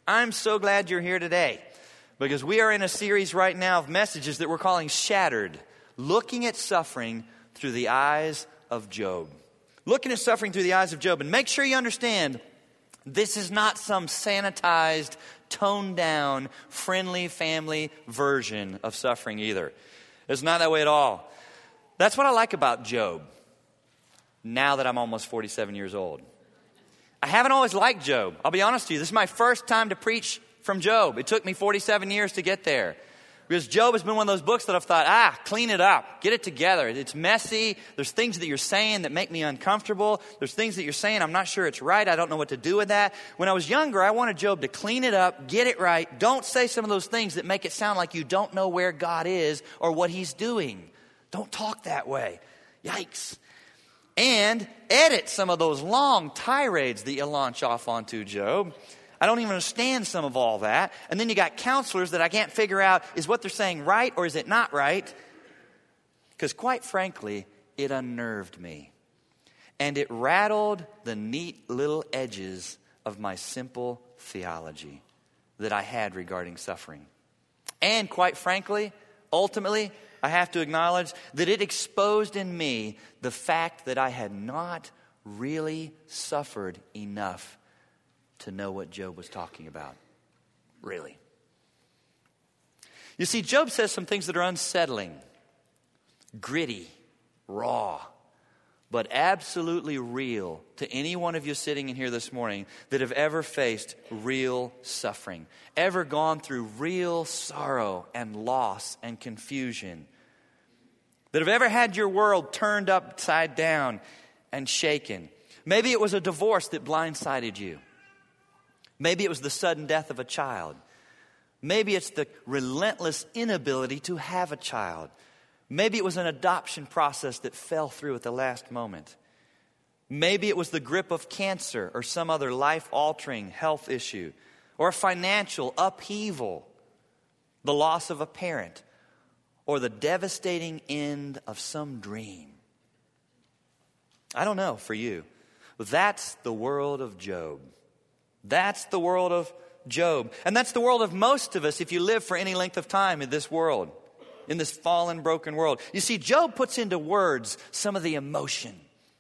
I'm so glad you're here today because we are in a series right now of messages that we're calling Shattered, looking at suffering through the eyes of Job. Looking at suffering through the eyes of Job. And make sure you understand, this is not some sanitized, toned down, friendly family version of suffering either. It's not that way at all. That's what I like about Job, now that I'm almost 47 years old. I haven't always liked Job. I'll be honest with you. This is my first time to preach from Job. It took me 47 years to get there. Because Job has been one of those books that I've thought, clean it up. Get it together. It's messy. There's things that you're saying that make me uncomfortable. There's things that you're saying I'm not sure it's right. I don't know what to do with that. When I was younger, I wanted Job to clean it up, get it right. Don't say some of those things that make it sound like you don't know where God is or what He's doing. Don't talk that way. Yikes. And edit some of those long tirades that you launch off onto, Job. I don't even understand some of all that. And then you got counselors that I can't figure out, is what they're saying right or is it not right? Because quite frankly, it unnerved me. And it rattled the neat little edges of my simple theology that I had regarding suffering. And quite frankly, ultimately, I have to acknowledge that it exposed in me the fact that I had not really suffered enough to know what Job was talking about. Really. You see, Job says some things that are unsettling, gritty, raw, but absolutely real to any one of you sitting in here this morning that have ever faced real suffering, ever gone through real sorrow and loss and confusion, that have ever had your world turned upside down and shaken. Maybe it was a divorce that blindsided you. Maybe it was the sudden death of a child. Maybe it's the relentless inability to have a child. Maybe it was an adoption process that fell through at the last moment. Maybe it was the grip of cancer or some other life-altering health issue, or a financial upheaval, the loss of a parent, or the devastating end of some dream. I don't know for you, but that's the world of Job. That's the world of Job. And that's the world of most of us if you live for any length of time in this world, in this fallen, broken world. You see, Job puts into words some of the emotions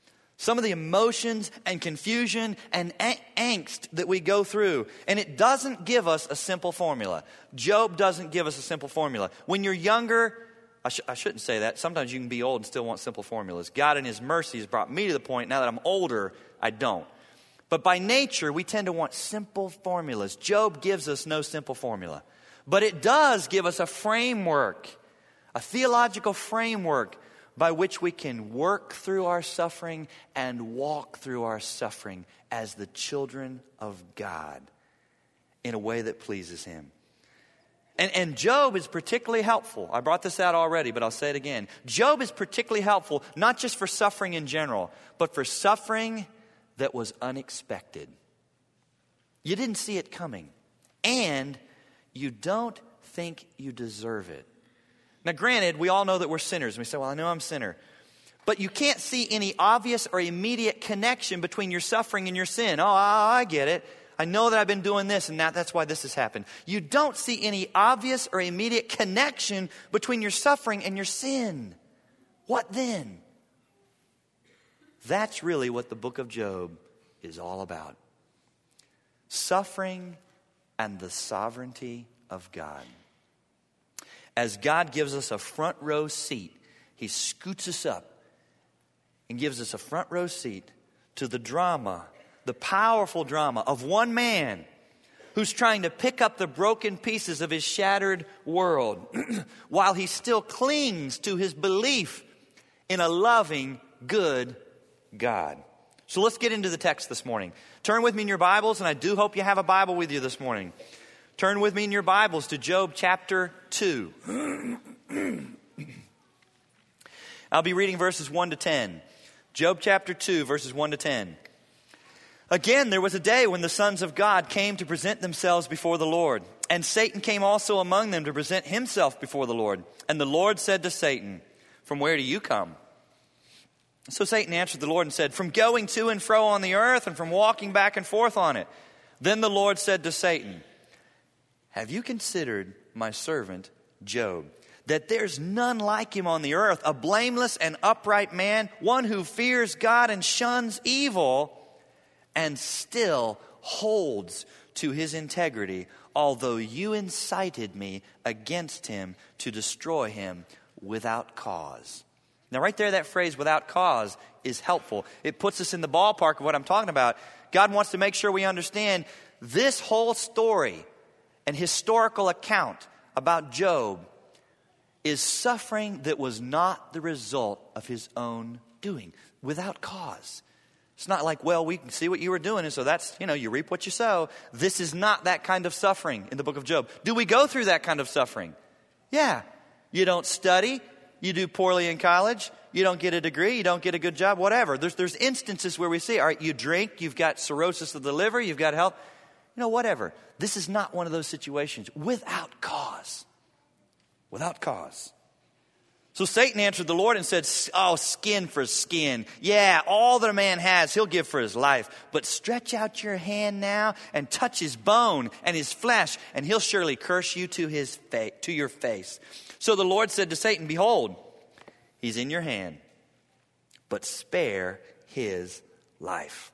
and confusion and angst that we go through. And it doesn't give us a simple formula. Job doesn't give us a simple formula. When you're younger, I shouldn't say that. Sometimes you can be old and still want simple formulas. God in His mercy has brought me to the point, now that I'm older, I don't. But by nature, we tend to want simple formulas. Job gives us no simple formula. But it does give us a framework, a theological framework by which we can work through our suffering and walk through our suffering as the children of God in a way that pleases Him. And Job is particularly helpful. I brought this out already, but I'll say it again. Job is particularly helpful, not just for suffering in general, but for suffering that was unexpected. You didn't see it coming, and you don't think you deserve it. Now, granted, we all know that we're sinners. We say, well, I know I'm a sinner. But you can't see any obvious or immediate connection between your suffering and your sin. Oh, I get it. I know that I've been doing this, and that's why this has happened. You don't see any obvious or immediate connection between your suffering and your sin. What then? That's really what the book of Job is all about. Suffering and the sovereignty of God. As God gives us a front row seat, He scoots us up and gives us a front row seat to the drama, the powerful drama of one man who's trying to pick up the broken pieces of his shattered world while he still clings to his belief in a loving, good God. So let's get into the text this morning. Turn with me in your Bibles, and I do hope you have a Bible with you this morning. Turn with me in your Bibles to Job chapter 2. I'll be reading verses 1 to 10. Job chapter 2, verses 1 to 10. Again, there was a day when the sons of God came to present themselves before the Lord. And Satan came also among them to present himself before the Lord. And the Lord said to Satan, "From where do you come?" So Satan answered the Lord and said, "From going to and fro on the earth and from walking back and forth on it." Then the Lord said to Satan, have you considered my servant Job, that there's none like him on the earth, a blameless and upright man, one who fears God and shuns evil, and still holds to his integrity, although you incited me against him to destroy him without cause. Now right there, that phrase, without cause, is helpful. It puts us in the ballpark of what I'm talking about. God wants to make sure we understand this whole story and historical account about Job is suffering that was not the result of his own doing, without cause. It's not like, well, we can see what you were doing, and so that's, you reap what you sow. This is not that kind of suffering in the book of Job. Do we go through that kind of suffering? Yeah. You don't study. You do poorly in college. You don't get a degree. You don't get a good job, whatever. There's instances where we see, all right, you drink, you've got cirrhosis of the liver, you've got health, whatever. This is not one of those situations without cause. Without cause. So Satan answered the Lord and said, oh, skin for skin. Yeah, all that a man has, he'll give for his life. But stretch out your hand now and touch his bone and his flesh, and he'll surely curse you to your face. So the Lord said to Satan, behold, he's in your hand, but spare his life.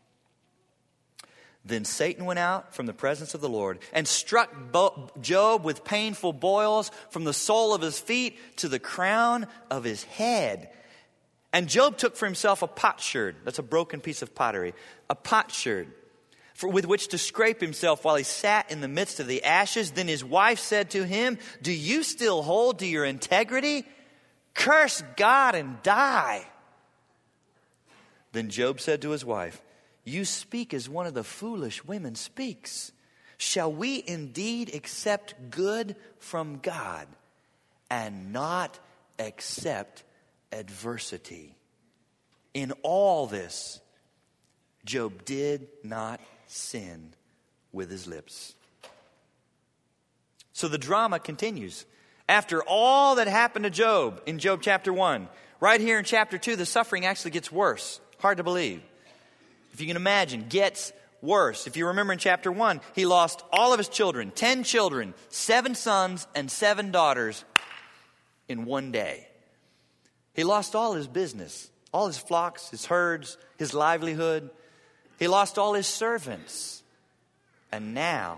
Then Satan went out from the presence of the Lord and struck Job with painful boils from the sole of his feet to the crown of his head. And Job took for himself a potsherd. That's a broken piece of pottery. A potsherd with which to scrape himself while he sat in the midst of the ashes. Then his wife said to him, do you still hold to your integrity? Curse God and die. Then Job said to his wife, you speak as one of the foolish women speaks. Shall we indeed accept good from God and not accept adversity? In all this, Job did not sin with his lips. So the drama continues. After all that happened to Job in Job chapter 1, right here in chapter 2, the suffering actually gets worse. Hard to believe. If you can imagine, gets worse. If you remember in chapter 1, he lost all of his children, 10 children, 7 sons and 7 daughters in one day. He lost all his business, all his flocks, his herds, his livelihood. He lost all his servants. And now,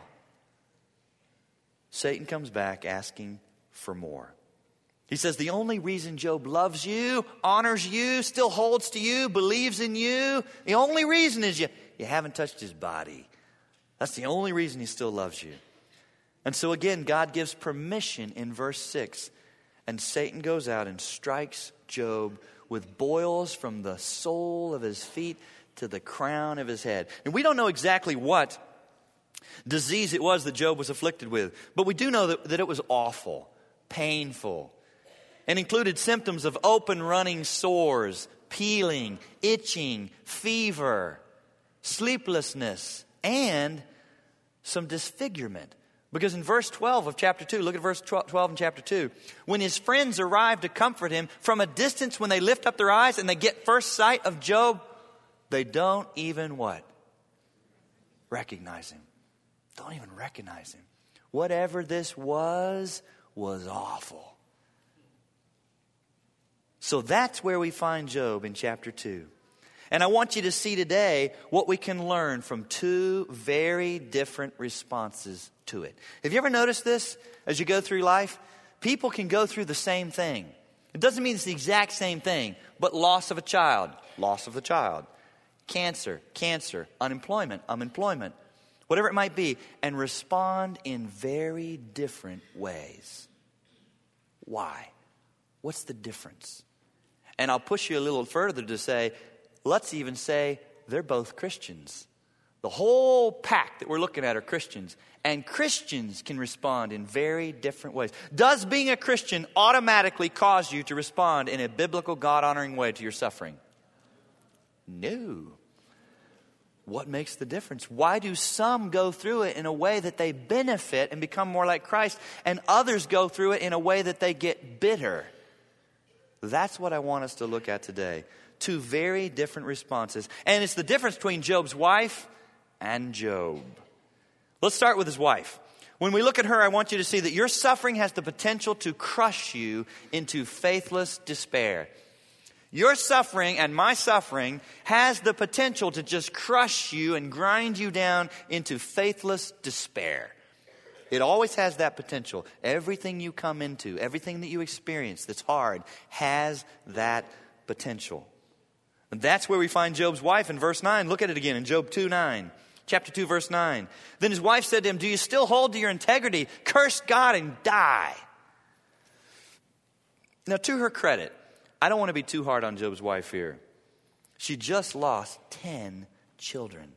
Satan comes back asking for more. He says the only reason Job loves you, honors you, still holds to you, believes in you, the only reason is you haven't touched his body. That's the only reason he still loves you. And so again, God gives permission in verse 6. And Satan goes out and strikes Job with boils from the sole of his feet to the crown of his head. And we don't know exactly what disease it was that Job was afflicted with. But we do know that it was awful, painful, and included symptoms of open running sores, peeling, itching, fever, sleeplessness, and some disfigurement. Because in verse 12 of chapter 2, look at verse 12 in chapter 2. When his friends arrive to comfort him, from a distance when they lift up their eyes and they get first sight of Job, they don't even what? Recognize him. Don't even recognize him. Whatever this was awful. So that's where we find Job in chapter 2. And I want you to see today what we can learn from 2 very different responses to it. Have you ever noticed this as you go through life? People can go through the same thing. It doesn't mean it's the exact same thing, but loss of a child, loss of the child, cancer, unemployment, whatever it might be, and respond in very different ways. Why? What's the difference? And I'll push you a little further to say, let's even say they're both Christians. The whole pack that we're looking at are Christians. And Christians can respond in very different ways. Does being a Christian automatically cause you to respond in a biblical, God-honoring way to your suffering? No. What makes the difference? Why do some go through it in a way that they benefit and become more like Christ, and others go through it in a way that they get bitter? That's what I want us to look at today. 2 very different responses. And it's the difference between Job's wife and Job. Let's start with his wife. When we look at her, I want you to see that your suffering has the potential to crush you into faithless despair. Your suffering and my suffering has the potential to just crush you and grind you down into faithless despair. It always has that potential. Everything you come into, everything that you experience that's hard has that potential. And that's where we find Job's wife in verse 9. Look at it again in Job 2:9. Chapter 2, verse 9. Then his wife said to him, "Do you still hold to your integrity? Curse God and die." Now, to her credit, I don't want to be too hard on Job's wife here. She just lost 10 children,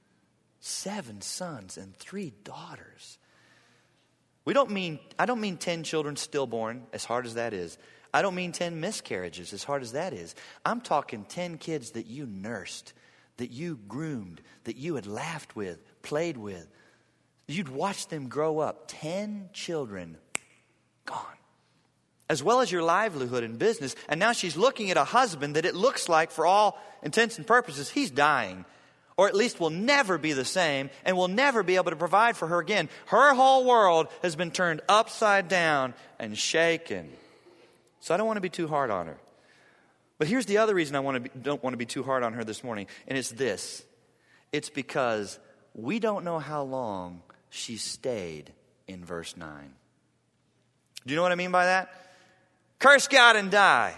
7 sons and 3 daughters. I don't mean 10 children stillborn, as hard as that is. I don't mean 10 miscarriages, as hard as that is. I'm talking 10 kids that you nursed, that you groomed, that you had laughed with, played with. You'd watch them grow up. 10 children gone. As well as your livelihood and business. And now she's looking at a husband that it looks like, for all intents and purposes, he's dying. Or at least will never be the same and will never be able to provide for her again. Her whole world has been turned upside down and shaken. So I don't want to be too hard on her. But here's the other reason I don't want to be too hard on her this morning. And it's this. It's because we don't know how long she stayed in verse 9. Do you know what I mean by that? Curse God and die.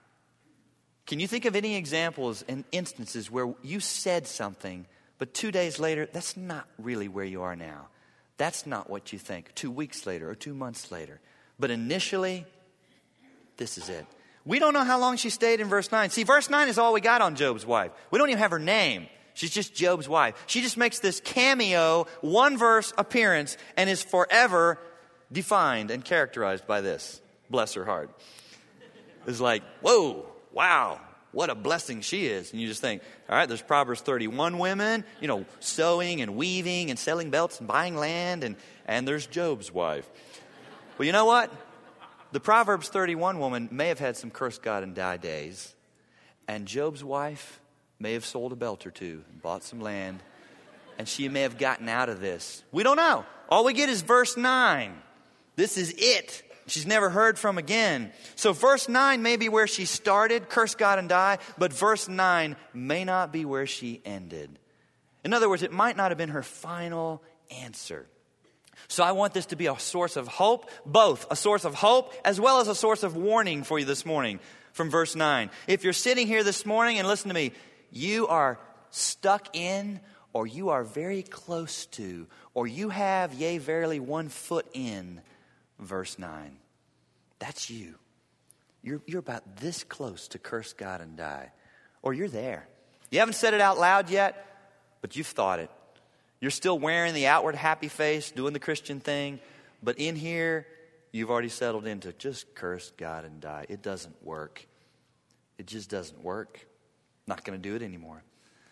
Can you think of any examples and instances where you said something, but 2 days later, that's not really where you are now? That's not what you think 2 weeks later or 2 months later. But initially, this is it. We don't know how long she stayed in verse 9. See, verse 9 is all we got on Job's wife. We don't even have her name. She's just Job's wife. She just makes this cameo, one verse appearance, and is forever defined and characterized by this. Bless her heart. It's like, whoa, wow, what a blessing she is. And you just think, all right, there's Proverbs 31 women, sewing and weaving and selling belts and buying land, and there's Job's wife. Well, you know what? The Proverbs 31 woman may have had some curse God and die days, and Job's wife may have sold a belt or two and bought some land, and she may have gotten out of this. We don't know. All we get is verse 9. This is it. She's never heard from again. So verse 9 may be where she started, curse God and die, but verse 9 may not be where she ended. In other words, it might not have been her final answer. So I want this to be a source of hope, both a source of hope as well as a source of warning for you this morning from verse 9. If you're sitting here this morning and listen to me, you are stuck in, or you are very close to, or you have, yea, verily, 1 foot in verse 9. That's you. You're about this close to curse God and die. Or you're there. You haven't said it out loud yet, but you've thought it. You're still wearing the outward happy face, doing the Christian thing, but in here, you've already settled into just curse God and die. It doesn't work. It just doesn't work. Not going to do it anymore.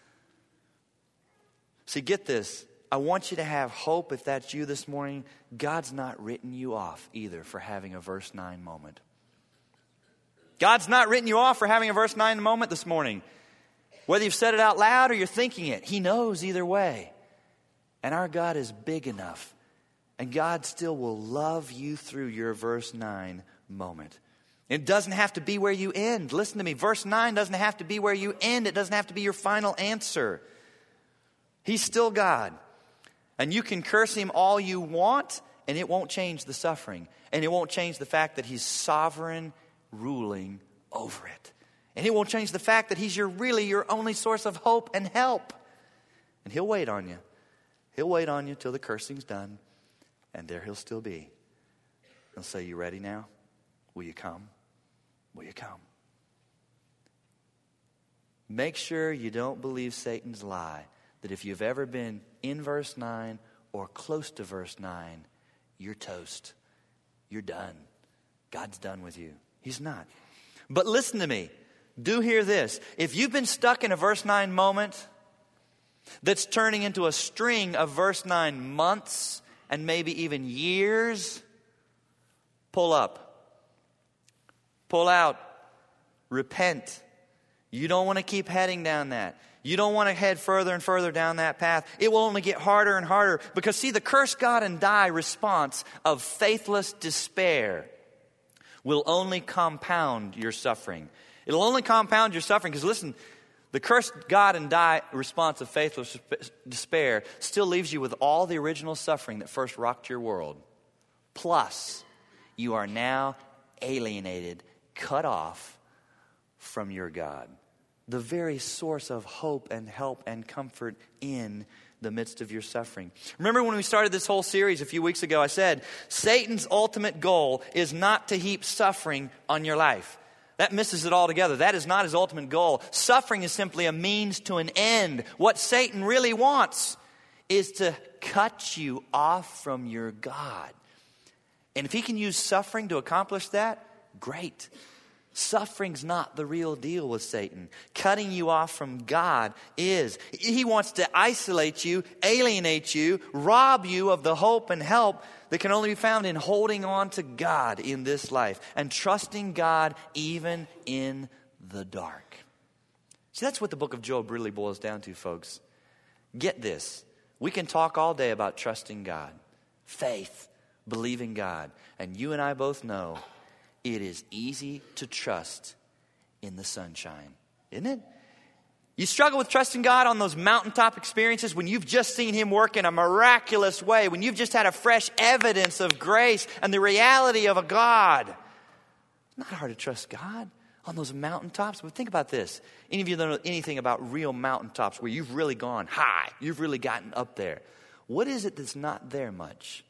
See, get this. I want you to have hope if that's you this morning. God's not written you off either for having a verse 9 moment. God's not written you off for having a verse 9 moment this morning. Whether you've said it out loud or you're thinking it, He knows either way. And our God is big enough. And God still will love you through your verse 9 moment. It doesn't have to be where you end. Listen to me. Verse 9 doesn't have to be where you end. It doesn't have to be your final answer. He's still God. And you can curse Him all you want, and it won't change the suffering. And it won't change the fact that He's sovereign, ruling over it. And it won't change the fact that He's really your only source of hope and help. And He'll wait on you. He'll wait on you till the cursing's done. And there He'll still be. He'll say, you ready now? Will you come? Will you come? Make sure you don't believe Satan's lie that if you've ever been in verse 9 or close to verse 9, you're toast. You're done. God's done with you. He's not. But listen to me. Do hear this. If you've been stuck in a verse 9 moment that's turning into a string of verse 9 months and maybe even years, pull up. Pull out. Repent. You don't want to keep heading down that. You don't want to head further and further down that path. It will only get harder and harder because, see, the curse God and die response of faithless despair will only compound your suffering. It'll only compound your suffering because, listen, the curse God and die response of faithless despair still leaves you with all the original suffering that first rocked your world. Plus, you are now alienated, cut off from your God, the very source of hope and help and comfort in the midst of your suffering. Remember when we started this whole series a few weeks ago, I said, Satan's ultimate goal is not to heap suffering on your life. That misses it altogether. That is not his ultimate goal. Suffering is simply a means to an end. What Satan really wants is to cut you off from your God. And if he can use suffering to accomplish that, great. Suffering's not the real deal with Satan. Cutting you off from God is. He wants to isolate you, alienate you, rob you of the hope and help that can only be found in holding on to God in this life and trusting God even in the dark. See, that's what the book of Job really boils down to, folks. Get this. We can talk all day about trusting God, faith, believing God. And you and I both know it is easy to trust in the sunshine, isn't it? You struggle with trusting God on those mountaintop experiences when you've just seen him work in a miraculous way, when you've just had a fresh evidence of grace and the reality of a God. It's not hard to trust God on those mountaintops. But think about this. Any of you that know anything about real mountaintops where you've really gone high, you've really gotten up there. What is it that's not there much?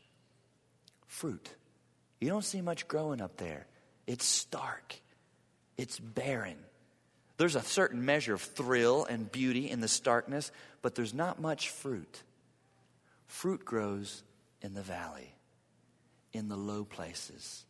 Fruit. You don't see much growing up there. It's stark. It's barren. There's a certain measure of thrill and beauty in the starkness, but there's not much fruit. Fruit grows in the valley, in the low places.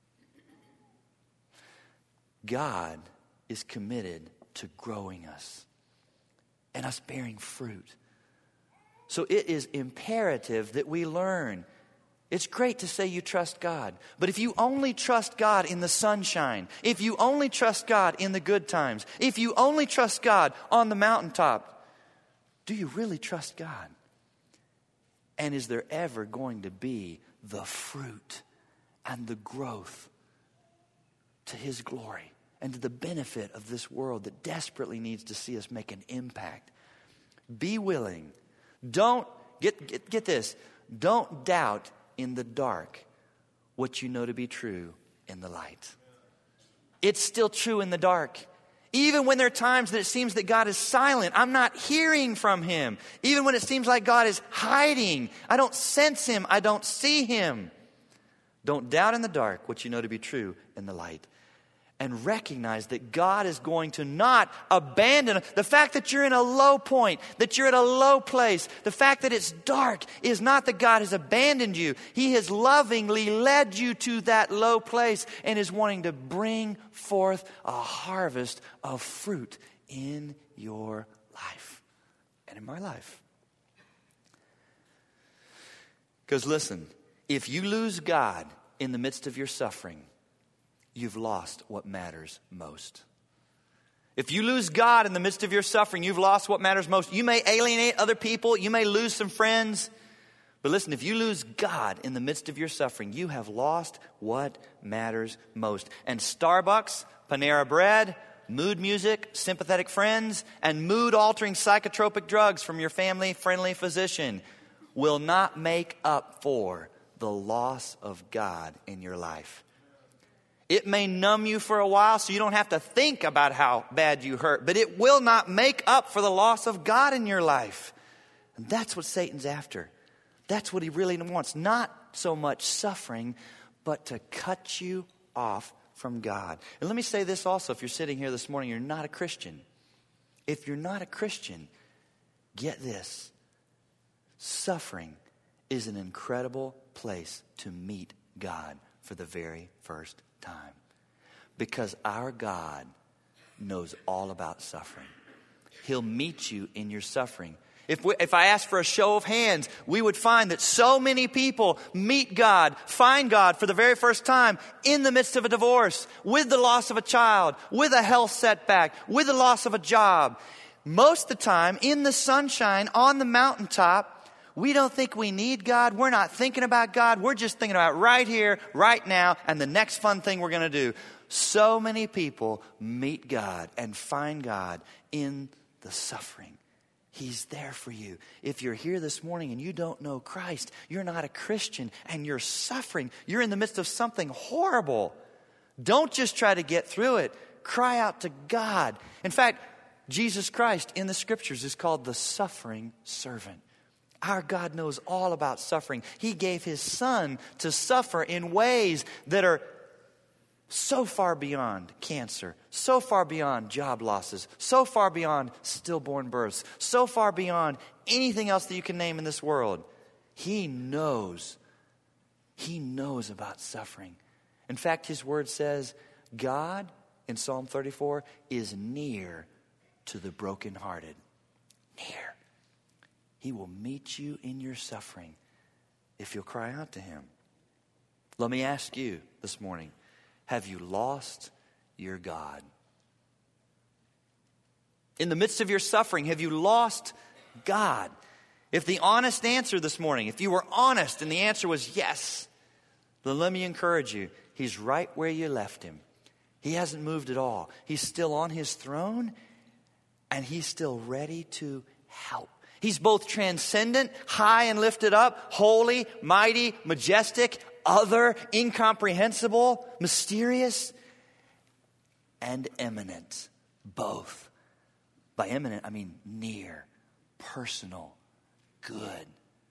God is committed to growing us and us bearing fruit. So it is imperative that we learn. It's great to say you trust God, but if you only trust God in the sunshine, if you only trust God in the good times, if you only trust God on the mountaintop, do you really trust God? And is there ever going to be the fruit and the growth to his glory and to the benefit of this world that desperately needs to see us make an impact? Be willing. Don't, get this, don't doubt in the dark what you know to be true in the light. It's still true in the dark. Even when there are times that it seems that God is silent, I'm not hearing from him. Even when it seems like God is hiding, I don't sense him, I don't see him. Don't doubt in the dark what you know to be true in the light. And recognize that God is going to not abandon. The fact that you're in a low point, that you're at a low place, the fact that it's dark is not that God has abandoned you. He has lovingly led you to that low place and is wanting to bring forth a harvest of fruit in your life and in my life. Because listen, if you lose God in the midst of your suffering, you've lost what matters most. If you lose God in the midst of your suffering, you've lost what matters most. You may alienate other people. You may lose some friends. But listen, if you lose God in the midst of your suffering, you have lost what matters most. And Starbucks, Panera Bread, mood music, sympathetic friends, and mood-altering psychotropic drugs from your family-friendly physician will not make up for the loss of God in your life. It may numb you for a while so you don't have to think about how bad you hurt, but it will not make up for the loss of God in your life. And that's what Satan's after. That's what he really wants. Not so much suffering, but to cut you off from God. And let me say this also, if you're sitting here this morning, you're not a Christian. If you're not a Christian, get this. Suffering is an incredible place to meet God for the very first time. Because our God knows all about suffering. He'll meet you in your suffering. If I asked for a show of hands, we would find that so many people meet God, find God for the very first time in the midst of a divorce, with the loss of a child, with a health setback, with the loss of a job. most of the time, in the sunshine, on the mountaintop, we don't think we need God. We're not thinking about God. We're just thinking about right here, right now, and the next fun thing we're going to do. So many people meet God and find God in the suffering. He's there for you. If you're here this morning and you don't know Christ, you're not a Christian and you're suffering. You're in the midst of something horrible. Don't just try to get through it. Cry out to God. In fact, Jesus Christ in the scriptures is called the suffering servant. Our God knows all about suffering. He gave his son to suffer in ways that are so far beyond cancer, so far beyond job losses, so far beyond stillborn births, so far beyond anything else that you can name in this world. He knows. He knows about suffering. In fact, his word says, God, in Psalm 34, is near to the brokenhearted. Near. He will meet you in your suffering if you'll cry out to him. Let me ask you this morning, have you lost your God? In the midst of your suffering, have you lost God? If the honest answer this morning, if you were honest and the answer was yes, then let me encourage you. He's right where you left him. He hasn't moved at all. He's still on his throne and he's still ready to help. He's both transcendent, high and lifted up, holy, mighty, majestic, other, incomprehensible, mysterious, and eminent. Both. By eminent, I mean near, personal, good.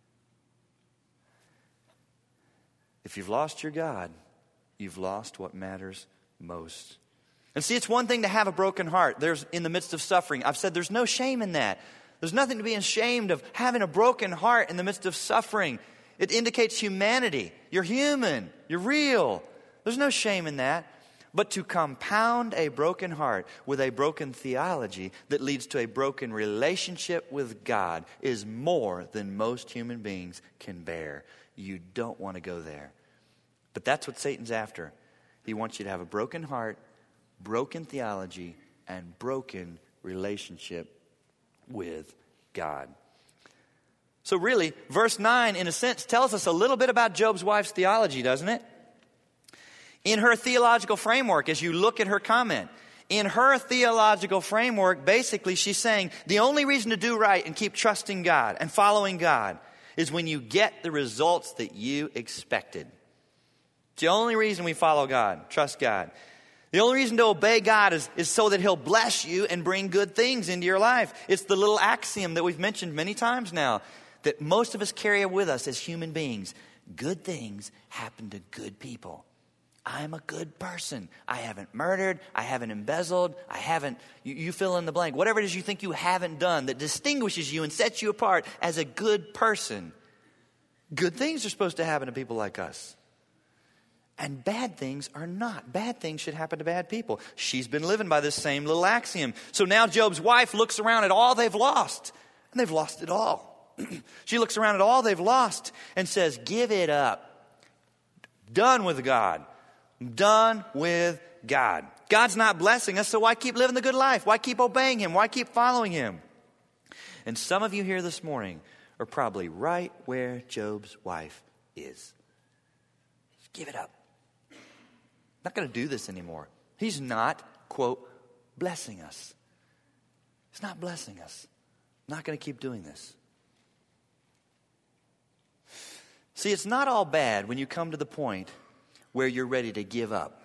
If you've lost your God, you've lost what matters most. And see, it's one thing to have a broken heart. There's in the midst of suffering. I've said there's no shame in that. There's nothing to be ashamed of having a broken heart in the midst of suffering. It indicates humanity. You're human. You're real. There's no shame in that. But to compound a broken heart with a broken theology that leads to a broken relationship with God is more than most human beings can bear. You don't want to go there. But that's what Satan's after. He wants you to have a broken heart, broken theology, and broken relationship with God. So really, verse 9, in a sense, tells us a little bit about Job's wife's theology, doesn't it? In her theological framework, as you look at her comment, in her theological framework, basically she's saying the only reason to do right and keep trusting God and following God is when you get the results that you expected. It's the only reason we follow God, trust God. The only reason to obey God is so that he'll bless you and bring good things into your life. It's the little axiom that we've mentioned many times now that most of us carry with us as human beings. Good things happen to good people. I'm a good person. I haven't murdered. I haven't embezzled. I haven't, you fill in the blank. Whatever it is you think you haven't done that distinguishes you and sets you apart as a good person. Good things are supposed to happen to people like us. And bad things are not. Bad things should happen to bad people. She's been living by this same little axiom. So now Job's wife looks around at all they've lost. And they've lost it all. She looks around at all they've lost and says, give it up. Done with God. Done with God. God's not blessing us, so why keep living the good life? Why keep obeying him? Why keep following him? And some of you here this morning are probably right where Job's wife is. Just give it up. Not going to do this anymore. He's not, quote, blessing us. He's not blessing us. Not going to keep doing this. See, it's not all bad when you come to the point where you're ready to give up.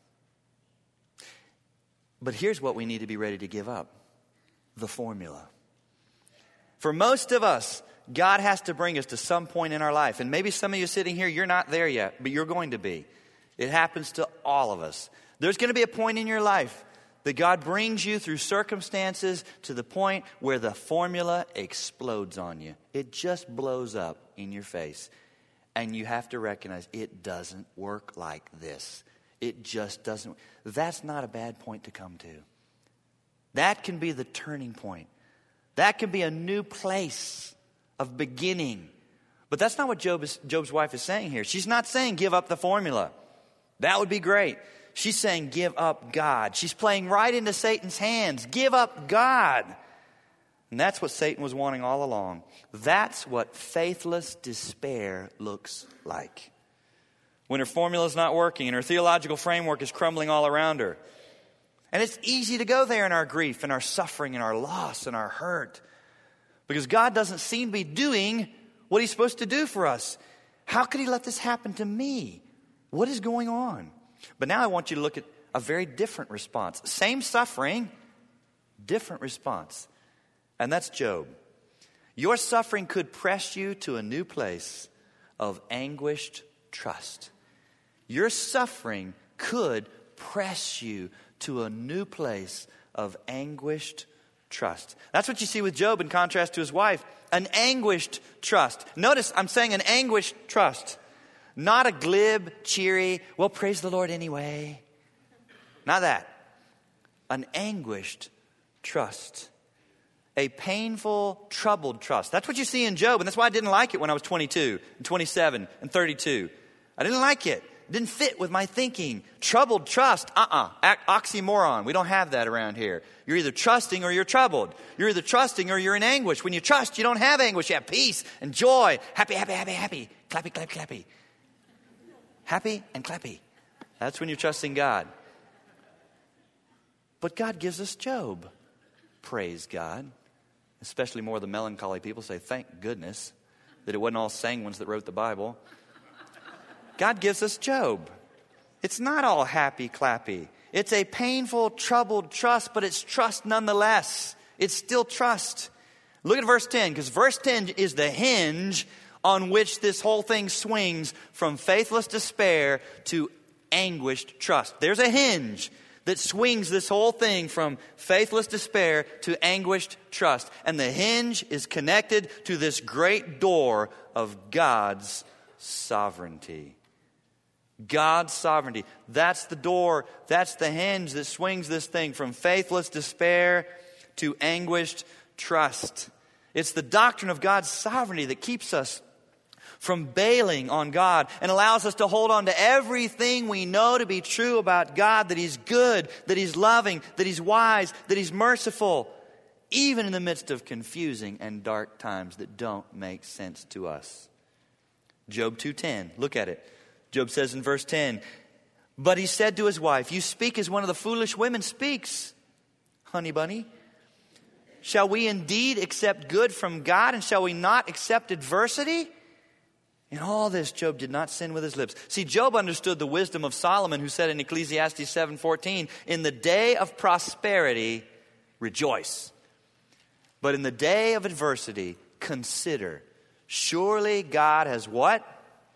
But here's what we need to be ready to give up. The formula. For most of us, God has to bring us to some point in our life. And maybe some of you sitting here, you're not there yet, but you're going to be. It happens to all of us. There's going to be a point in your life that God brings you through circumstances to the point where the formula explodes on you. It just blows up in your face. And you have to recognize it doesn't work like this. It just doesn't. That's not a bad point to come to. That can be the turning point. That can be a new place of beginning. But that's not what Job's wife is saying here. She's not saying give up the formula. That would be great. She's saying give up God. She's playing right into Satan's hands. Give up God. And that's what Satan was wanting all along. That's what faithless despair looks like. When her formula is not working and her theological framework is crumbling all around her. And it's easy to go there in our grief and our suffering and our loss and our hurt. Because God doesn't seem to be doing what He's supposed to do for us. How could He let this happen to me? What is going on? But now I want you to look at a very different response. Same suffering, different response. And that's Job. Your suffering could press you to a new place of anguished trust. Your suffering could press you to a new place of anguished trust. That's what you see with Job in contrast to his wife. An anguished trust. Notice I'm saying an anguished trust. Not a glib, cheery, well, praise the Lord anyway. Not that. An anguished trust. A painful, troubled trust. That's what you see in Job. And that's why I didn't like it when I was 22 and 27 and 32. I didn't like it. It didn't fit with my thinking. Troubled trust. Oxymoron. We don't have that around here. You're either trusting or you're troubled. You're either trusting or you're in anguish. When you trust, you don't have anguish. You have peace and joy. Happy, happy, happy, happy. Clappy, clappy, clappy. Happy and clappy. That's when you're trusting God. But God gives us Job. Praise God. Especially more of the melancholy people say, thank goodness that it wasn't all sanguines that wrote the Bible. God gives us Job. It's not all happy clappy. It's a painful, troubled trust, but it's trust nonetheless. It's still trust. Look at verse 10, because verse 10 is the hinge on which this whole thing swings from faithless despair to anguished trust. There's a hinge that swings this whole thing from faithless despair to anguished trust. And the hinge is connected to this great door of God's sovereignty. God's sovereignty. That's the door. That's the hinge that swings this thing from faithless despair to anguished trust. It's the doctrine of God's sovereignty that keeps us from bailing on God and allows us to hold on to everything we know to be true about God, that He's good, that He's loving, that He's wise, that He's merciful, even in the midst of confusing and dark times that don't make sense to us. Job 2:10, look at it. Job says in verse 10, but he said to his wife, you speak as one of the foolish women speaks, honey bunny. Shall we indeed accept good from God, and shall we not accept adversity? In all this, Job did not sin with his lips. See, Job understood the wisdom of Solomon, who said in Ecclesiastes 7:14, in the day of prosperity, rejoice. But in the day of adversity, consider. Surely God has what?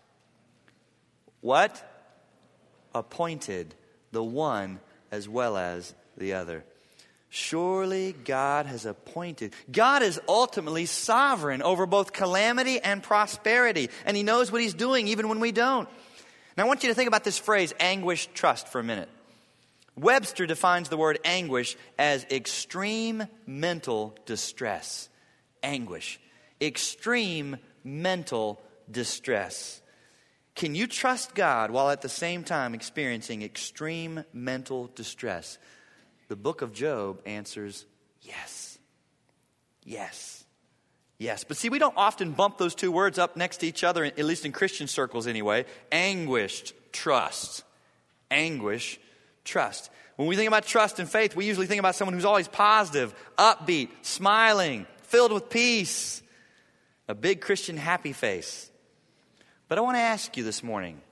What? Appointed the one as well as the other. Surely God has appointed. God is ultimately sovereign over both calamity and prosperity. And He knows what He's doing even when we don't. Now I want you to think about this phrase, anguished trust, for a minute. Webster defines the word anguish as extreme mental distress. Anguish. Extreme mental distress. Can you trust God while at the same time experiencing extreme mental distress? The book of Job answers yes. Yes. Yes. But see, we don't often bump those two words up next to each other, at least in Christian circles anyway. Anguished trust. Anguish, trust. When we think about trust and faith, we usually think about someone who's always positive, upbeat, smiling, filled with peace. A big Christian happy face. But I want to ask you this morning,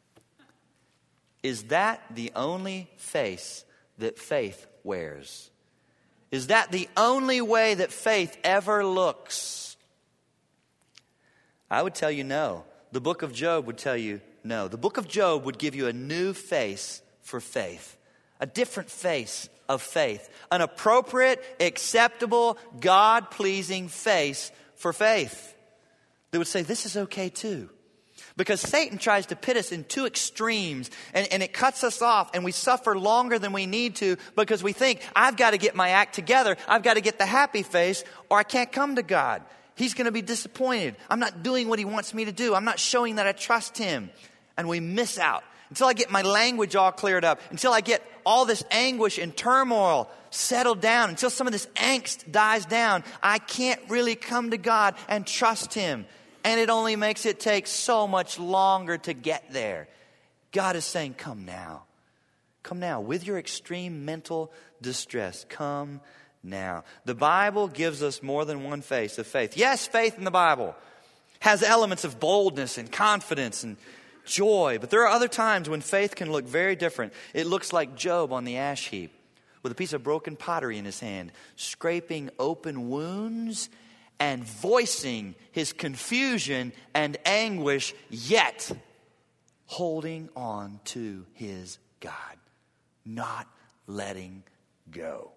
is that the only face that faith wears? Is that the only way that faith ever looks? I would tell you no. The book of Job would tell you no. The book of Job would give you a new face for faith. A different face of faith. An appropriate, acceptable, God-pleasing face for faith. They would say, this is okay too. Because Satan tries to pit us in two extremes, and it cuts us off, and we suffer longer than we need to because we think, I've got to get my act together. I've got to get the happy face, or I can't come to God. He's going to be disappointed. I'm not doing what He wants me to do. I'm not showing that I trust Him. And we miss out. Until I get my language all cleared up, until I get all this anguish and turmoil settled down, until some of this angst dies down, I can't really come to God and trust Him. And it only makes it take so much longer to get there. God is saying, come now. Come now. With your extreme mental distress, come now. The Bible gives us more than one face of faith. Yes, faith in the Bible has elements of boldness and confidence and joy. But there are other times when faith can look very different. It looks like Job on the ash heap with a piece of broken pottery in his hand, scraping open wounds and voicing his confusion and anguish, yet holding on to his God, not letting go.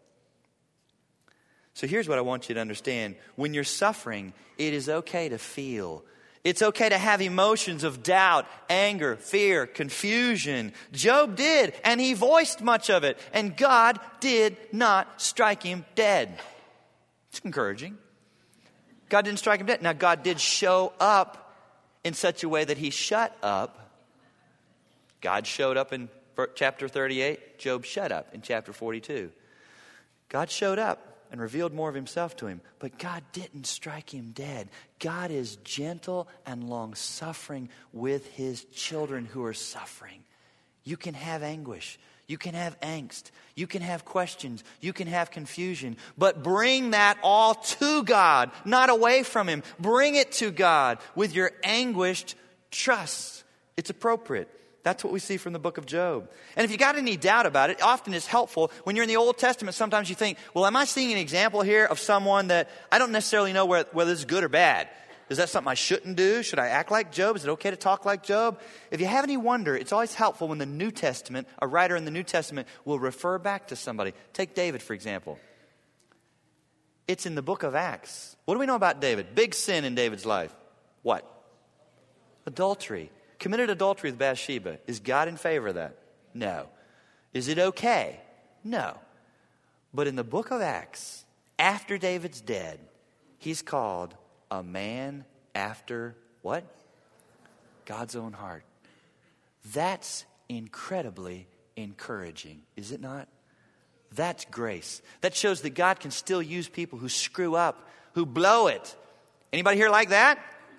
So here's what I want you to understand. When you're suffering, it is okay to feel. It's okay to have emotions of doubt, anger, fear, confusion. Job did, and he voiced much of it. And God did not strike him dead. It's encouraging. God didn't strike him dead. Now, God did show up in such a way that he shut up. God showed up in chapter 38. Job shut up in chapter 42. God showed up and revealed more of himself to him. But God didn't strike him dead. God is gentle and long-suffering with his children who are suffering. You can have anguish. You can have angst. You can have questions. You can have confusion. But bring that all to God, not away from him. Bring it to God with your anguished trust. It's appropriate. That's what we see from the book of Job. And if you got any doubt about it, often it's helpful. When you're in the Old Testament, sometimes you think, well, am I seeing an example here of someone that I don't necessarily know whether this is good or bad? Is that something I shouldn't do? Should I act like Job? Is it okay to talk like Job? If you have any wonder, it's always helpful when the New Testament, a writer in the New Testament, will refer back to somebody. Take David, for example. It's in the book of Acts. What do we know about David? Big sin in David's life. What? Adultery. Committed adultery with Bathsheba. Is God in favor of that? No. Is it okay? No. But in the book of Acts, after David's dead, he's called a man after what? God's own heart. That's incredibly encouraging, is it not? That's grace. That shows that God can still use people who screw up, who blow it. Anybody here like that?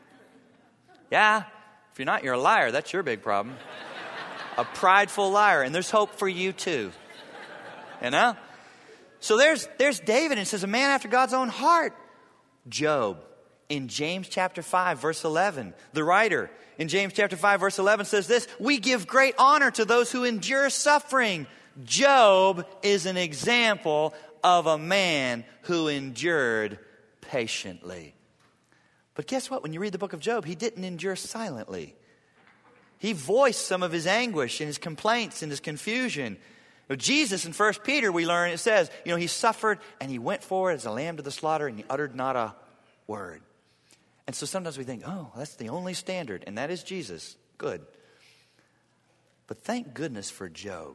Yeah. If you're not, you're a liar. That's your big problem. A prideful liar. And there's hope for you too. You know? So there's David, and it says, a man after God's own heart. Job, in James chapter 5, verse 11, the writer in James chapter 5, verse 11 says this, we give great honor to those who endure suffering. Job is an example of a man who endured patiently. But guess what? When you read the book of Job, he didn't endure silently. He voiced some of his anguish and his complaints and his confusion. Now, Jesus in 1 Peter, we learn, it says, he suffered and he went forward as a lamb to the slaughter and he uttered not a word. And so sometimes we think, oh, that's the only standard, and that is Jesus. Good. But thank goodness for Job.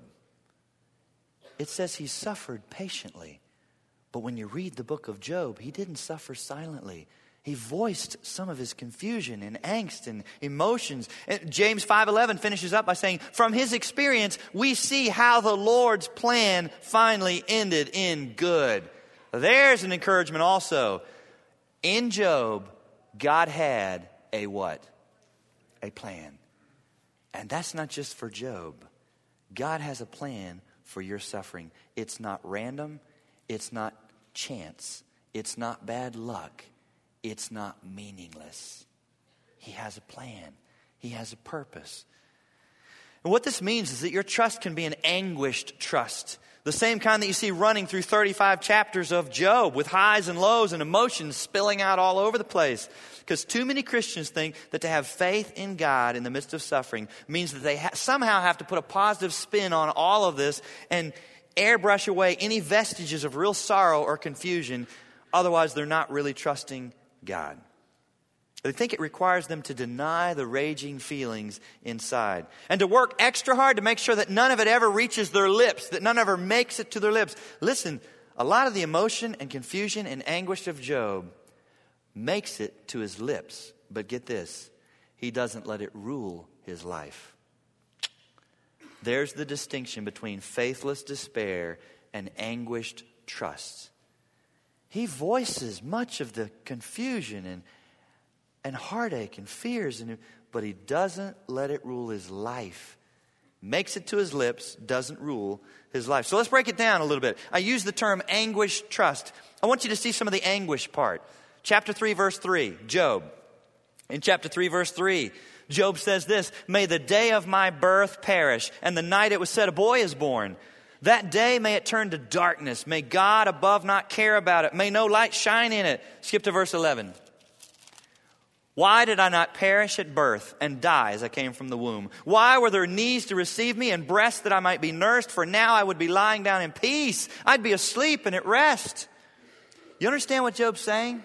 It says he suffered patiently. But when you read the book of Job, he didn't suffer silently. He voiced some of his confusion and angst and emotions. And James 5:11 finishes up by saying, from his experience, we see how the Lord's plan finally ended in good. There's an encouragement also. In Job, God had a what? A plan. And that's not just for Job. God has a plan for your suffering. It's not random. It's not chance. It's not bad luck. It's not meaningless. He has a plan. He has a purpose. And what this means is that your trust can be an anguished trust. The same kind that you see running through 35 chapters of Job with highs and lows and emotions spilling out all over the place. Because too many Christians think that to have faith in God in the midst of suffering means that they somehow have to put a positive spin on all of this and airbrush away any vestiges of real sorrow or confusion. Otherwise, they're not really trusting God. They think it requires them to deny the raging feelings inside and to work extra hard to make sure that none of it ever reaches their lips, that none ever makes it to their lips. Listen, a lot of the emotion and confusion and anguish of Job makes it to his lips. But get this, he doesn't let it rule his life. There's the distinction between faithless despair and anguished trusts. He voices much of the confusion and heartache and fears, but he doesn't let it rule his life. Makes it to his lips, doesn't rule his life. So let's break it down a little bit. I use the term anguish trust. I want you to see some of the anguish part. Chapter 3, verse 3, Job. In chapter 3, verse 3, Job says this, "May the day of my birth perish, and the night it was said a boy is born. That day may it turn to darkness. May God above not care about it. May no light shine in it." Skip to verse 11. "Why did I not perish at birth and die as I came from the womb? Why were there knees to receive me and breasts that I might be nursed? For now I would be lying down in peace. I'd be asleep and at rest." You understand what Job's saying?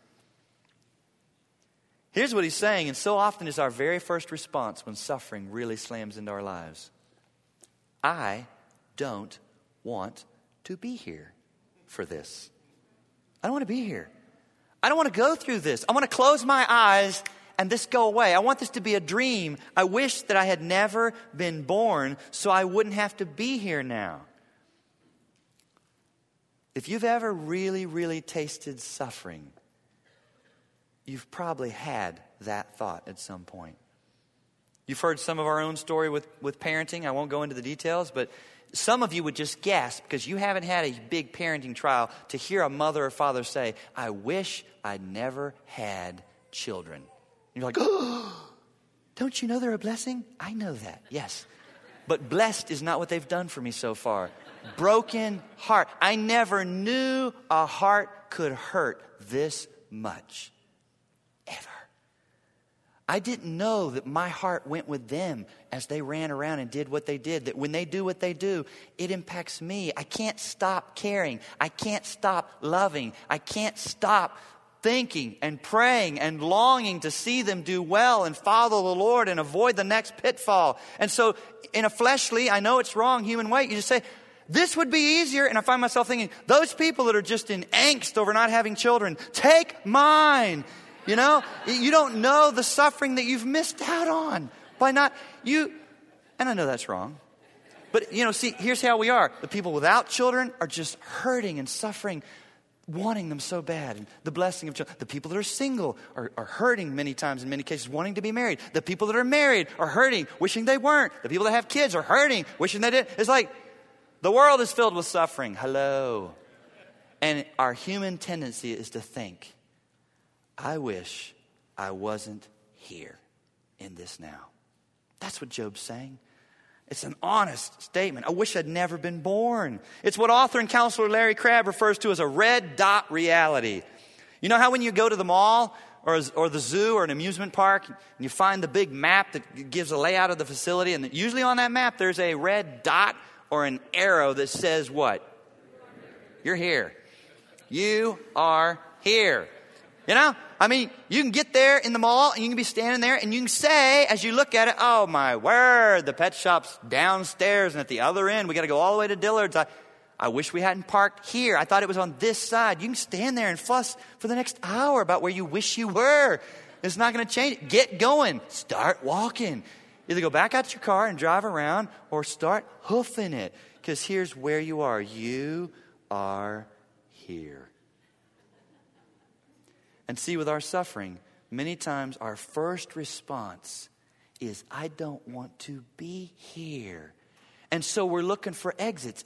Here's what he's saying, and so often is our very first response when suffering really slams into our lives. I don't want to be here for this. I don't want to be here. I don't want to go through this. I want to close my eyes and this go away. I want this to be a dream. I wish that I had never been born so I wouldn't have to be here now. If you've ever really, really tasted suffering, you've probably had that thought at some point. You've heard some of our own story with parenting. I won't go into the details, but some of you would just gasp because you haven't had a big parenting trial to hear a mother or father say, "I wish I'd never had children." And you're like, "Oh, don't you know they're a blessing?" I know that, yes. But blessed is not what they've done for me so far. Broken heart. I never knew a heart could hurt this much. Ever. I didn't know that my heart went with them as they ran around and did what they did. That when they do what they do, it impacts me. I can't stop caring. I can't stop loving. I can't stop thinking and praying and longing to see them do well and follow the Lord and avoid the next pitfall. And so in a fleshly, I know it's wrong, human way, you just say, this would be easier. And I find myself thinking, those people that are just in angst over not having children, take mine. You know, you don't know the suffering that you've missed out on by not you. And I know that's wrong. But, you know, see, here's how we are. The people without children are just hurting and suffering, wanting them so bad. And the blessing of children. The people that are single are hurting many times, in many cases, wanting to be married. The people that are married are hurting, wishing they weren't. The people that have kids are hurting, wishing they did. It's like the world is filled with suffering. Hello. And our human tendency is to think, I wish I wasn't here in this now. That's what Job's saying. It's an honest statement. I wish I'd never been born. It's what author and counselor Larry Crabb refers to as a red dot reality. You know how when you go to the mall or the zoo or an amusement park and you find the big map that gives a layout of the facility, and usually on that map there's a red dot or an arrow that says what? You're here. You are here. You know, I mean, you can get there in the mall and you can be standing there and you can say, as you look at it, oh my word, the pet shop's downstairs and at the other end, we got to go all the way to Dillard's. I wish we hadn't parked here. I thought it was on this side. You can stand there and fuss for the next hour about where you wish you were. It's not going to change. Get going. Start walking. Either go back out to your car and drive around or start hoofing it. Because here's where you are. You are here. And see, with our suffering, many times our first response is, I don't want to be here. And so we're looking for exit.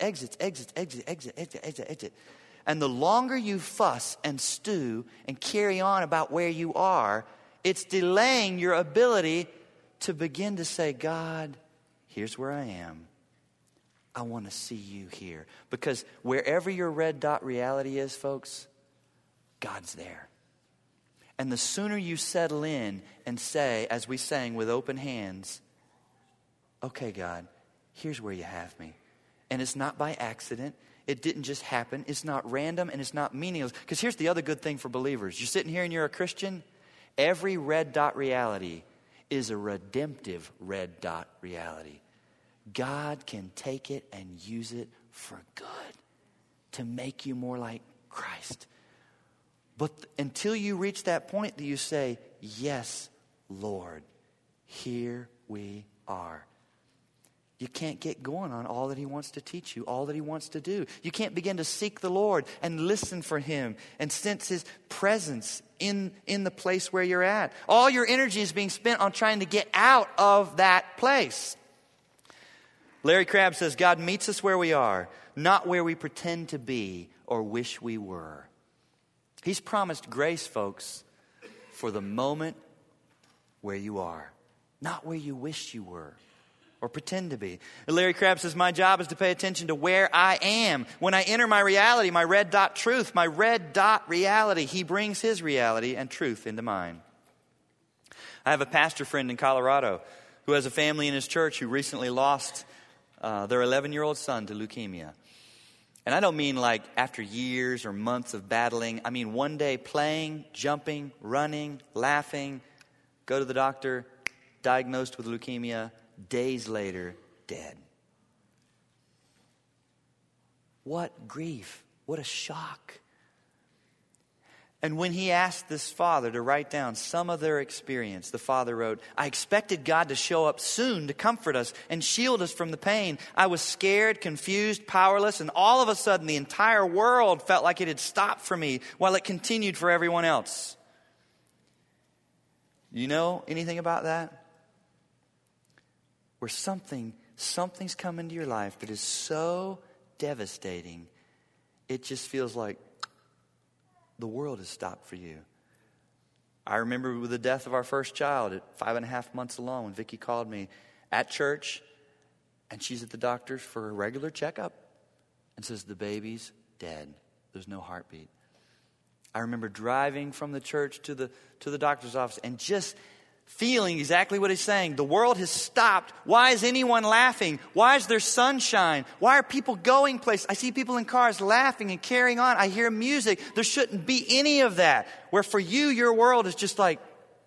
And the longer you fuss and stew and carry on about where you are, it's delaying your ability to begin to say, God, here's where I am. I want to see you here. Because wherever your red dot reality is, folks, God's there. And the sooner you settle in and say, as we sang, with open hands, okay, God, here's where you have me. And it's not by accident. It didn't just happen. It's not random and it's not meaningless. Because here's the other good thing for believers. You're sitting here and you're a Christian. Every red dot reality is a redemptive red dot reality. God can take it and use it for good to make you more like Christ. But until you reach that point that you say, yes, Lord, here we are. you can't get going on all that he wants to teach you, all that he wants to do. You can't begin to seek the Lord and listen for him and sense his presence in the place where you're at. All your energy is being spent on trying to get out of that place. Larry Crabb says, God meets us where we are, not where we pretend to be or wish we were. He's promised grace, folks, for the moment where you are, not where you wish you were or pretend to be. And Larry Crabb says, my job is to pay attention to where I am. When I enter my reality, my red dot truth, my red dot reality, he brings his reality and truth into mine. I have a pastor friend in Colorado who has a family in his church who recently lost their 11-year-old son to leukemia. And I don't mean like after years or months of battling. I mean one day playing, jumping, running, laughing, go to the doctor, diagnosed with leukemia, days later, dead. What grief. What a shock. And when he asked this father to write down some of their experience, the father wrote, I expected God to show up soon to comfort us and shield us from the pain. I was scared, confused, powerless, and all of a sudden the entire world felt like it had stopped for me while it continued for everyone else. You know anything about that? Where something's come into your life that is so devastating, it just feels like the world has stopped for you. I remember with the death of our first child at 5.5 months alone, when Vicki called me at church, and she's at the doctor's for a regular checkup, and says, the baby's dead. There's no heartbeat. I remember driving from the church to the doctor's office and just feeling exactly what he's saying. The world has stopped. Why is anyone laughing? Why is there sunshine? Why are people going places? I see people in cars laughing and carrying on. I hear music. There shouldn't be any of that. Where for you, your world is just like...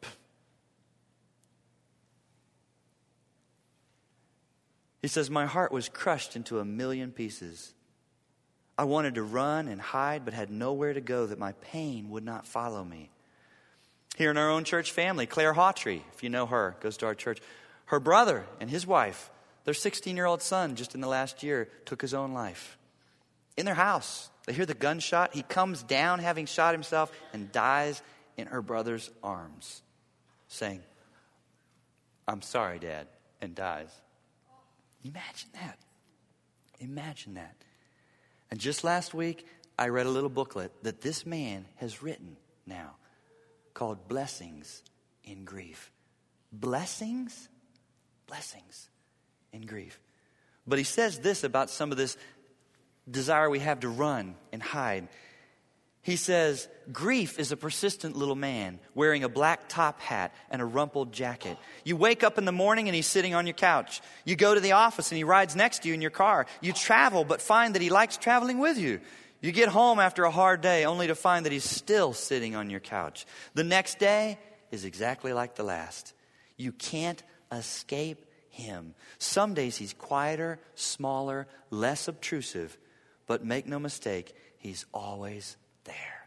He says, my heart was crushed into 1,000,000 pieces. I wanted to run and hide, but had nowhere to go that my pain would not follow me. Here in our own church family, Claire Hawtrey, if you know her, goes to our church. Her brother and his wife, their 16-year-old son, just in the last year, took his own life. In their house, they hear the gunshot. He comes down having shot himself and dies in her brother's arms, saying, I'm sorry, Dad, and dies. Imagine that. Imagine that. And just last week, I read a little booklet that this man has written now, called Blessings in Grief. Blessings? Blessings in grief. But he says this about some of this desire we have to run and hide. He says, grief is a persistent little man wearing a black top hat and a rumpled jacket. You wake up in the morning and he's sitting on your couch. You go to the office and he rides next to you in your car. You travel but find that he likes traveling with you. You get home after a hard day only to find that he's still sitting on your couch. The next day is exactly like the last. You can't escape him. Some days he's quieter, smaller, less obtrusive, but make no mistake, he's always there.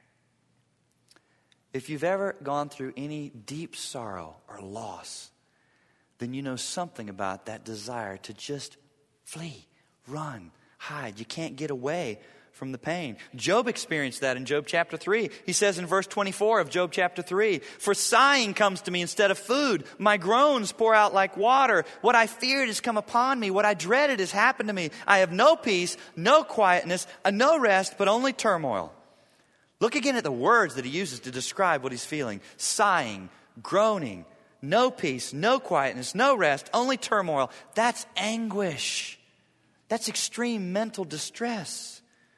If you've ever gone through any deep sorrow or loss, then you know something about that desire to just flee, run, hide. You can't get away from the pain. Job experienced that in Job chapter 3. He says in verse 24 of Job chapter 3, for sighing comes to me instead of food. My groans pour out like water. What I feared has come upon me. What I dreaded has happened to me. I have no peace, no quietness, no rest, but only turmoil. Look again at the words that he uses to describe what he's feeling. Sighing, groaning, no peace, no quietness, no rest, only turmoil. That's anguish. That's extreme mental distress.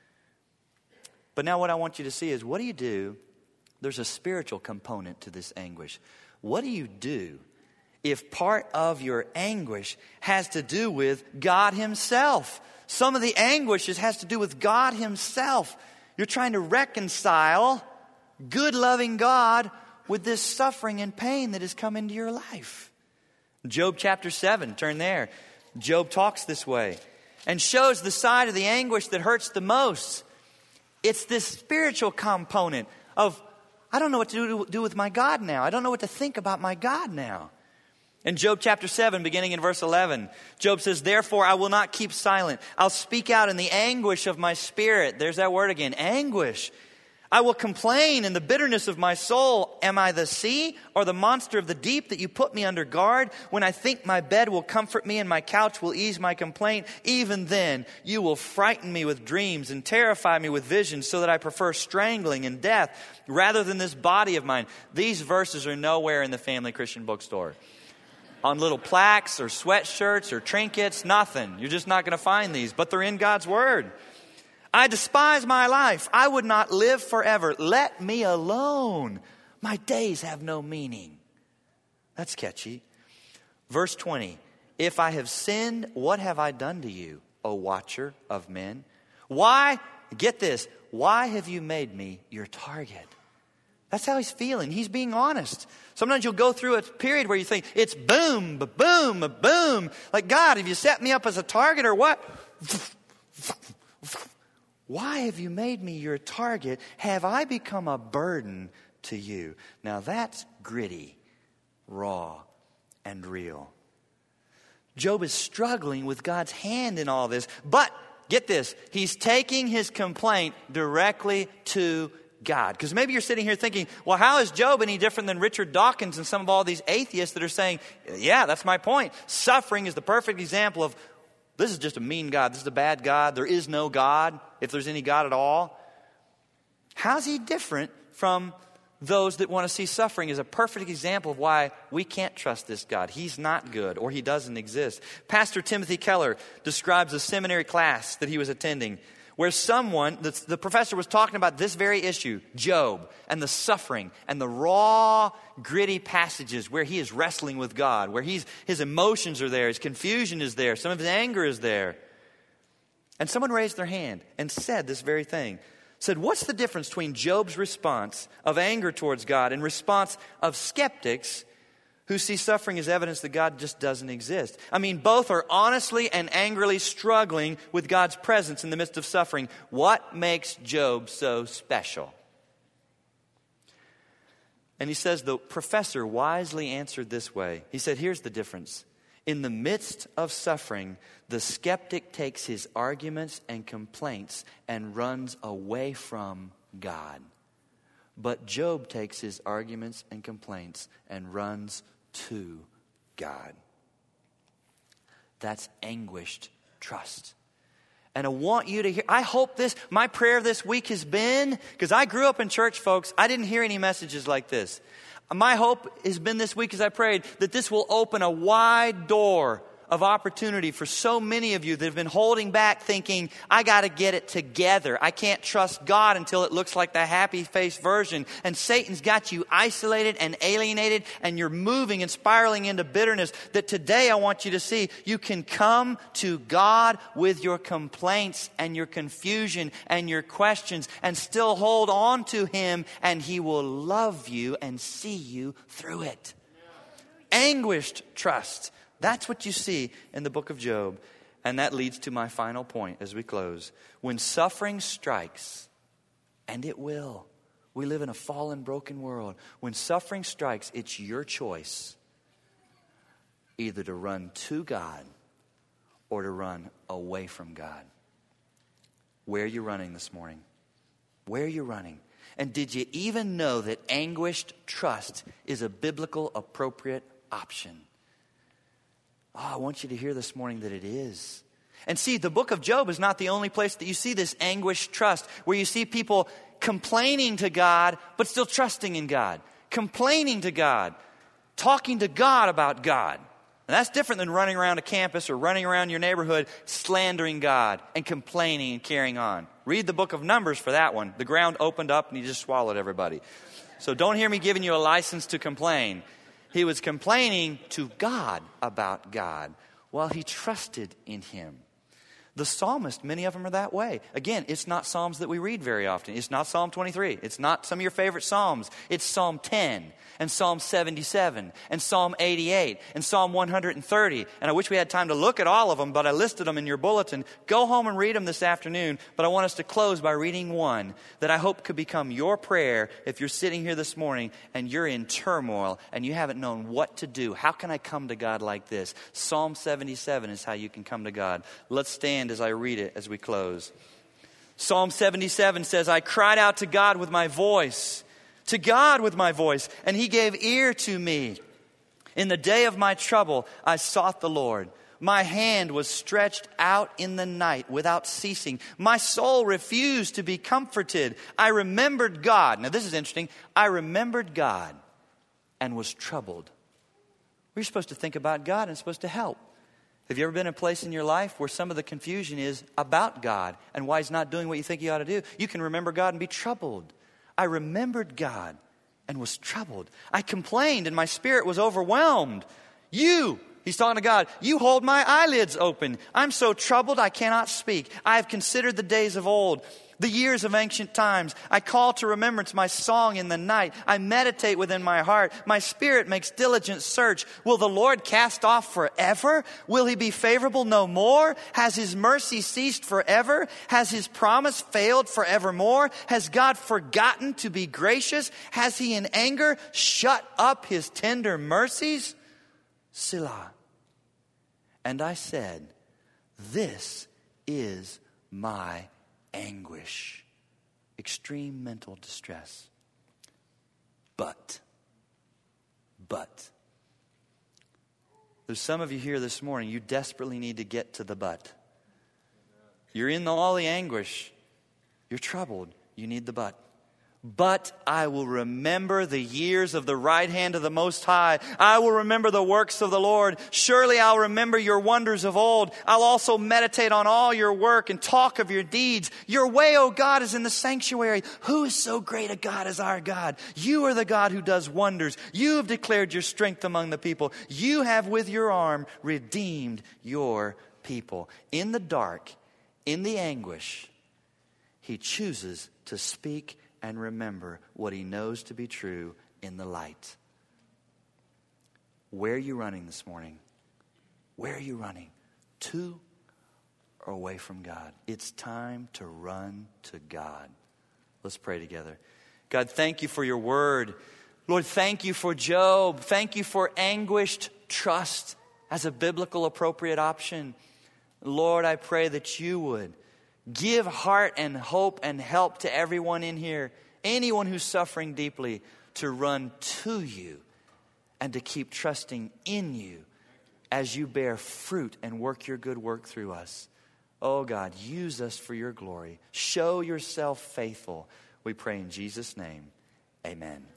But now what I want you to see is, what do you do? There's a spiritual component to this anguish. What do you do if part of your anguish has to do with God himself? Some of the anguishes has to do with God himself. You're trying to reconcile good, loving God with this suffering and pain that has come into your life. Job chapter 7, turn there. Job talks this way and shows the side of the anguish that hurts the most. It's this spiritual component of, I don't know what to do with my God now. I don't know what to think about my God now. In Job chapter 7, beginning in verse 11, Job says, therefore I will not keep silent. I'll speak out in the anguish of my spirit. There's that word again, anguish. I will complain in the bitterness of my soul. Am I the sea or the monster of the deep that you put me under guard? When I think my bed will comfort me and my couch will ease my complaint, even then you will frighten me with dreams and terrify me with visions, so that I prefer strangling and death rather than this body of mine. These verses are nowhere in the Family Christian Bookstore. On little plaques or sweatshirts or trinkets, nothing. You're just not going to find these, but they're in God's Word. I despise my life. I would not live forever. Let me alone. My days have no meaning. That's catchy. Verse 20. If I have sinned, what have I done to you, O watcher of men? Why, get this, why have you made me your target? That's how he's feeling. He's being honest. Sometimes you'll go through a period where you think, it's boom, boom, boom. Like, God, have you set me up as a target or what? Why have you made me your target? Have I become a burden to you? Now that's gritty, raw, and real. Job is struggling with God's hand in all this. But, get this, he's taking his complaint directly to God. Because maybe you're sitting here thinking, well, how is Job any different than Richard Dawkins and some of all these atheists that are saying, yeah, that's my point. Suffering is the perfect example of, this is just a mean God. This is a bad God. There is no God, if there's any God at all. How's he different from those that want to see suffering as a perfect example of why we can't trust this God? He's not good, or he doesn't exist. Pastor Timothy Keller describes a seminary class that he was attending where someone, the professor was talking about this very issue, Job, and the suffering, and the raw, gritty passages where he is wrestling with God, where his emotions are there, his confusion is there, some of his anger is there. And someone raised their hand and said this very thing. Said, what's the difference between Job's response of anger towards God and response of skeptics who see suffering as evidence that God just doesn't exist? I mean, both are honestly and angrily struggling with God's presence in the midst of suffering. What makes Job so special? And he says the professor wisely answered this way. He said, here's the difference. In the midst of suffering, the skeptic takes his arguments and complaints and runs away from God. But Job takes his arguments and complaints and runs to God. That's anguished trust. And I want you to hear, I hope my prayer this week has been, because I grew up in church, folks, I didn't hear any messages like this. My hope has been this week as I prayed that this will open a wide door of opportunity for so many of you that have been holding back thinking, I got to get it together. I can't trust God until it looks like the happy-faced version. And Satan's got you isolated and alienated, and you're moving and spiraling into bitterness. That today I want you to see you can come to God with your complaints and your confusion and your questions and still hold on to Him, and He will love you and see you through it. Anguished trust. That's what you see in the book of Job. And that leads to my final point as we close. When suffering strikes, and it will. We live in a fallen, broken world. When suffering strikes, it's your choice either to run to God or to run away from God. Where are you running this morning? Where are you running? And did you even know that anguished trust is a biblical appropriate option? Oh, I want you to hear this morning that it is. And see, the book of Job is not the only place that you see this anguished trust, where you see people complaining to God, but still trusting in God. Complaining to God, talking to God about God. And that's different than running around a campus or running around your neighborhood slandering God and complaining and carrying on. Read the book of Numbers for that one. The ground opened up and He just swallowed everybody. So don't hear me giving you a license to complain. He was complaining to God about God while he trusted in Him. The psalmist, many of them are that way. Again, it's not Psalms that we read very often. It's not Psalm 23. It's not some of your favorite Psalms. It's Psalm 10 and Psalm 77 and Psalm 88 and Psalm 130. And I wish we had time to look at all of them, but I listed them in your bulletin. Go home and read them this afternoon. But I want us to close by reading one that I hope could become your prayer if you're sitting here this morning and you're in turmoil and you haven't known what to do. How can I come to God like this? Psalm 77 is how you can come to God. Let's stand as I read it as we close. Psalm 77 says, I cried out to God with my voice, to God with my voice, and He gave ear to me. In the day of my trouble, I sought the Lord. My hand was stretched out in the night without ceasing. My soul refused to be comforted. I remembered God. Now this is interesting. I remembered God and was troubled. We're supposed to think about God and it's supposed to help. Have you ever been in a place in your life where some of the confusion is about God and why He's not doing what you think He ought to do? You can remember God and be troubled. I remembered God and was troubled. I complained and my spirit was overwhelmed. He's talking to God. You hold my eyelids open. I'm so troubled I cannot speak. I have considered the days of old, the years of ancient times. I call to remembrance my song in the night. I meditate within my heart. My spirit makes diligent search. Will the Lord cast off forever? Will He be favorable no more? Has His mercy ceased forever? Has His promise failed forevermore? Has God forgotten to be gracious? Has He in anger shut up His tender mercies? Selah. And I said, this is my anguish, extreme mental distress. But, there's some of you here this morning, you desperately need to get to the but. You're in all the anguish. You're troubled. You need the but. But I will remember the years of the right hand of the Most High. I will remember the works of the Lord. Surely I'll remember your wonders of old. I'll also meditate on all your work and talk of your deeds. Your way, O God, is in the sanctuary. Who is so great a God as our God? You are the God who does wonders. You have declared your strength among the people. You have with your arm redeemed your people. In the dark, in the anguish, he chooses to speak and remember what he knows to be true in the light. Where are you running this morning? Where are you running? To or away from God? It's time to run to God. Let's pray together. God, thank you for your word. Lord, thank you for Job. Thank you for anguished trust as a biblical appropriate option. Lord, I pray that you would give heart and hope and help to everyone in here, anyone who's suffering deeply, to run to you and to keep trusting in you as you bear fruit and work your good work through us. Oh God, use us for your glory. Show yourself faithful. We pray in Jesus' name. Amen.